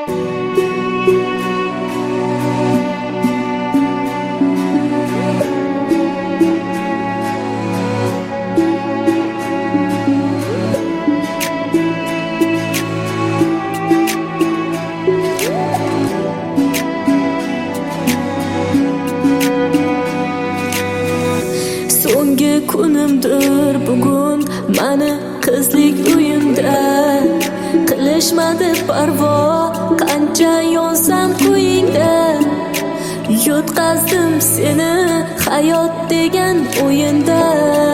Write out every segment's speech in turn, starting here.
So'nggi kunimdir bugun mani qizlik uyimda. Qilishmadi parvo, qancha yonsam qo'yingda. Yutqazdim seni hayot degan o'yinda.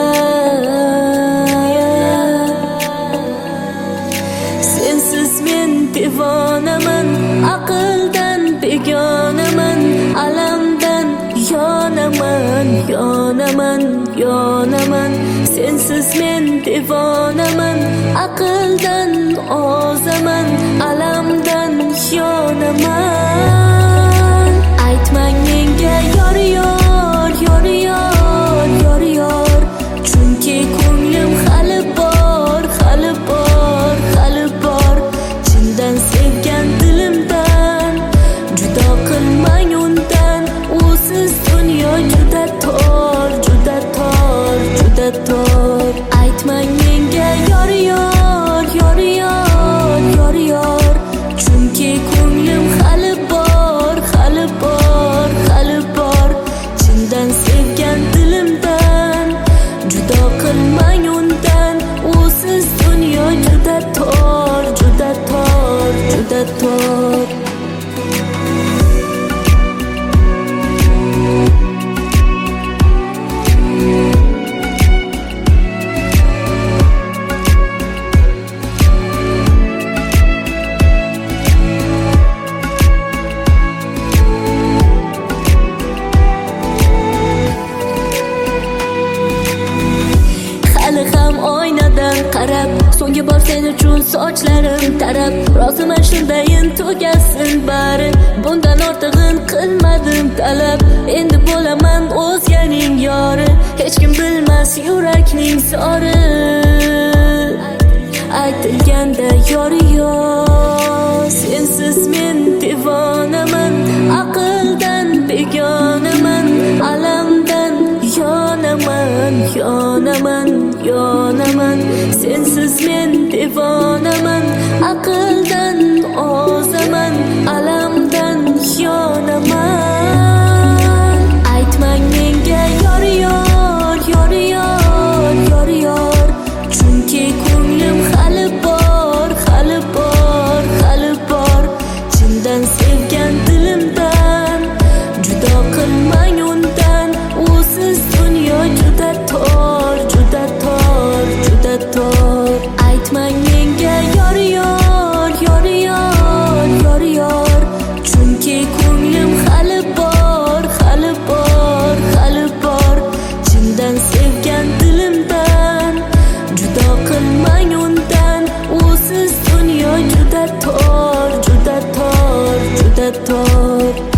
Sensiz men devonaman, aqldan begonaman, alamdan yonaman, yonaman, yonaman. Sensiz men devonaman, aqldan ozaman, alamdan yonaman. Aytmang menga yor yor, yor yor, yor yor. Chunki ko'nglim hali bor, hali bor, hali bor. Chindan sevgan dilimdan judo qilmang undan. Usiz dunyo juda tor, juda tor, juda tor. Aytmang menga yor yor, yor yor, yor yor. Chunki ko'nglim hali bor, hali bor, hali bor. Chindan sevgan dilimdan judo qilmang undan. Usiz dunyo juda tor, juda tor, juda tor. Qarab, so'nggi bor sen uchun sochlarim tarab. Roziman shundayin tugasin bari. Bundan ortig'in qilmadim talab. Endi bo'laman o'zganing yori. Hech kim bilmas yurakning zori. Aytilganda yori yo'q. Sensiz men devonaman, aqldan begonaman, alamdan yonaman, yonaman, yonaman. Sensiz men devonaman, aqldan ozaman, alamdan yonaman. Aytmang menga yor yor, yor yor, yor yor. Chunki ko'nglim hali bor, hali bor, hali bor. Chindan sevgan dilimdan judo qilmang undan. Usiz dunyo juda tor, juda tor, juda tor. Aytmang menga yor yor, yor yor, yor yor. Chunki ko'nglim hali bor, hali bor, hali bor. Chindan sevgan dilimdan judo qilmang undan. Usiz dunyo juda tor, juda tor, juda tor.